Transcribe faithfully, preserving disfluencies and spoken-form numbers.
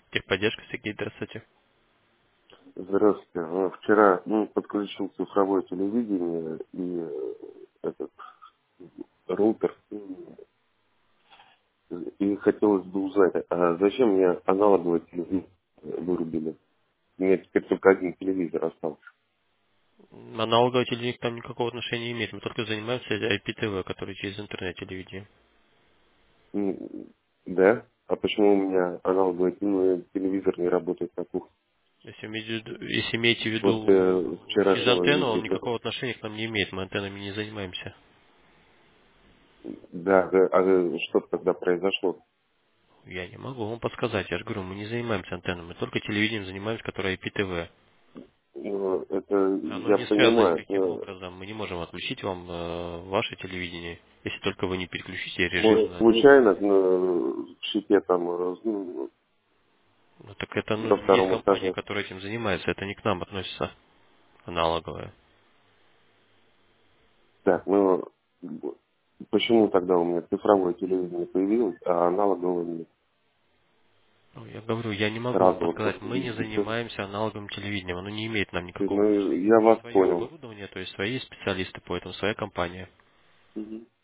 Техподдержка, Сергей, здравствуйте. Здравствуйте. А, Вчера ну, подключил цифровое телевидение и э, этот роутер. И и хотелось бы узнать, а зачем мне аналоговое телевидение вырубили? У меня теперь только один телевизор остался. Аналоговое телевидение к нам никакого отношения не имеет. Мы только занимаемся ай пи ти ви, который через интернет телевидение. М, Да? А почему у меня аналоговый теле- телевизор не работает на кухне? Если, иметь в виду- если имеете в После виду через вчерашнего антенну, он визита. никакого отношения к нам не имеет. Мы антеннами не занимаемся. Да, да, а что тогда произошло? Я не могу вам подсказать. Я же говорю, мы не занимаемся антеннами. Мы только телевидением занимаемся, которое ай пи ти ви. Ну, это Оно я не связано понимаю. никаким но образом. Мы не можем отключить вам э, ваше телевидение, если только вы не переключите режим Может, на... случайно ну, в щите там э, ну, Ну, так это на ну, есть втором компания, этаже. которая этим занимается. Это не к нам относится аналоговое. Так, ну почему тогда у меня цифровое телевидение появилось, а аналоговое нет? Ну, я говорю, я не могу вам Сразу вот подсказать. после Мы не визита. занимаемся аналоговым телевидением. Оно не имеет нам никакого Ну, отношения. я У нас вас свое понял. оборудование, то есть свои специалисты по этому, своя компания. Мгм.